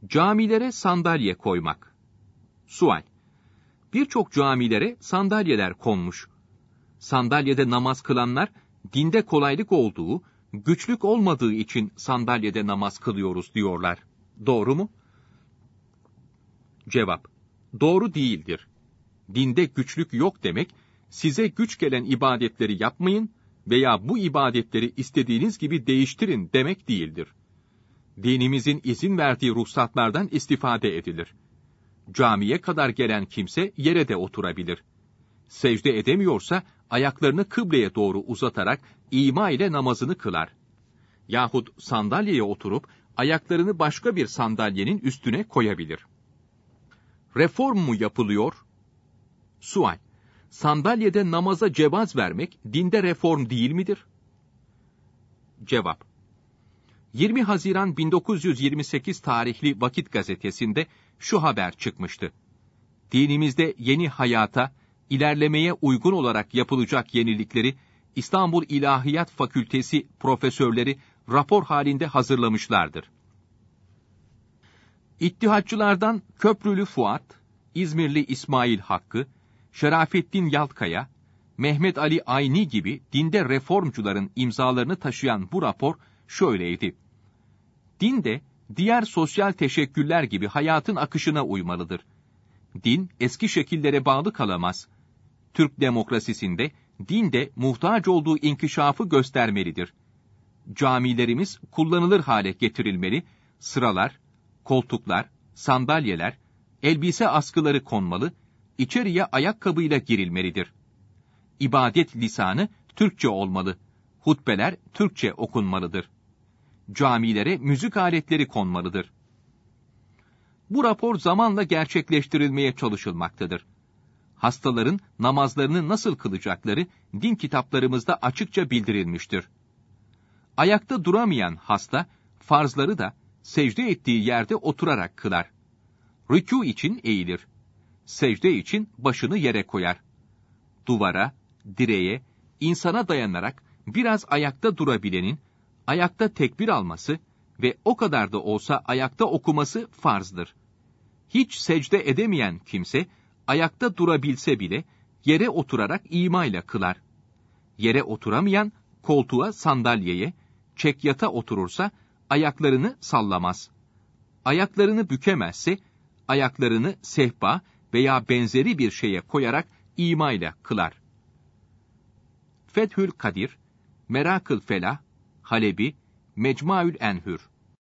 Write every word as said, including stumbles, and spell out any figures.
Camilere sandalye koymak. Sual: Birçok camilere sandalyeler konmuş. Sandalyede namaz kılanlar, dinde kolaylık olduğu, güçlük olmadığı için sandalyede namaz kılıyoruz diyorlar. Doğru mu? Cevap: Doğru değildir. Dinde güçlük yok demek, size güç gelen ibadetleri yapmayın veya bu ibadetleri istediğiniz gibi değiştirin demek değildir. Dinimizin izin verdiği ruhsatlardan istifade edilir. Camiye kadar gelen kimse yere de oturabilir. Secde edemiyorsa ayaklarını kıbleye doğru uzatarak ima ile namazını kılar. Yahut sandalyeye oturup ayaklarını başka bir sandalyenin üstüne koyabilir. Reform mu yapılıyor? Sual: Sandalyede namaza cevaz vermek dinde reform değil midir? Cevap: yirmi Haziran bin dokuz yüz yirmi sekiz tarihli Vakit gazetesinde şu haber çıkmıştı. Dinimizde yeni hayata, ilerlemeye uygun olarak yapılacak yenilikleri İstanbul İlahiyat Fakültesi profesörleri rapor halinde hazırlamışlardır. İttihatçılardan Köprülü Fuat, İzmirli İsmail Hakkı, Şerafettin Yaltkaya, Mehmet Ali Ayni gibi dinde reformcuların imzalarını taşıyan bu rapor şöyleydi: Din de diğer sosyal teşekküller gibi hayatın akışına uymalıdır. Din eski şekillere bağlı kalamaz. Türk demokrasisinde din de muhtaç olduğu inkişafı göstermelidir. Camilerimiz kullanılır hale getirilmeli, sıralar, koltuklar, sandalyeler, elbise askıları konmalı, içeriye ayakkabıyla girilmelidir. İbadet lisanı Türkçe olmalı, hutbeler Türkçe okunmalıdır. Camilere müzik aletleri konmalıdır. Bu rapor zamanla gerçekleştirilmeye çalışılmaktadır. Hastaların namazlarını nasıl kılacakları din kitaplarımızda açıkça bildirilmiştir. Ayakta duramayan hasta, farzları da secde ettiği yerde oturarak kılar. Rükû için eğilir. Secde için başını yere koyar. Duvara, direğe, insana dayanarak biraz ayakta durabilenin, ayakta tekbir alması ve o kadar da olsa ayakta okuması farzdır. Hiç secde edemeyen kimse, ayakta durabilse bile yere oturarak imayla kılar. Yere oturamayan, koltuğa, sandalyeye, çekyata oturursa ayaklarını sallamaz. Ayaklarını bükemezse, ayaklarını sehpa veya benzeri bir şeye koyarak imayla kılar. Fethül Kadir, Merakıl Felah, Halebi, Mecmuaül Enhür.